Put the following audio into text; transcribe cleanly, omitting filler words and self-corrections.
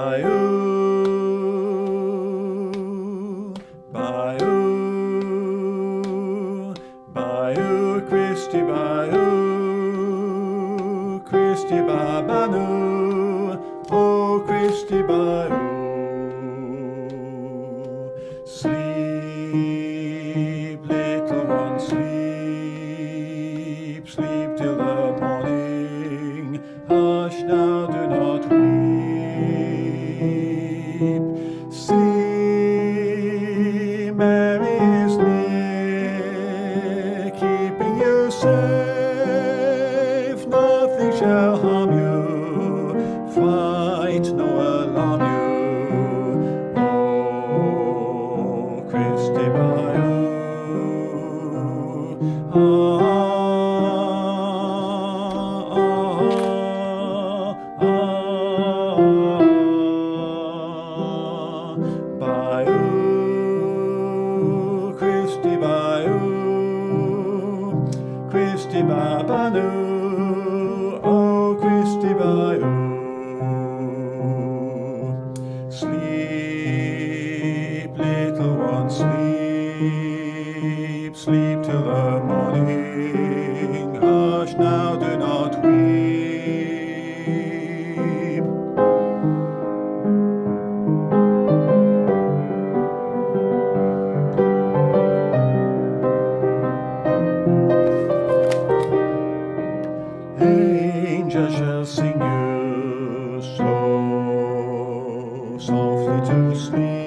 Bayou, Bayou, Bayou, Christy Bayou, Christy Babanu, oh Christy Bayou. Sleep, little one, sleep, sleep till the morning. Hush now, do not weep. See, Mary is near, keeping you safe. Nothing shall harm you, fright no alarm you. Oh, Christy Bayou. Bayou, Christy Bayou, Christy Babanu, oh Christy Bayou. Sleep, little one, sleep, sleep till the morning. Hush now, do not weep. Angels shall sing you so softly to sleep.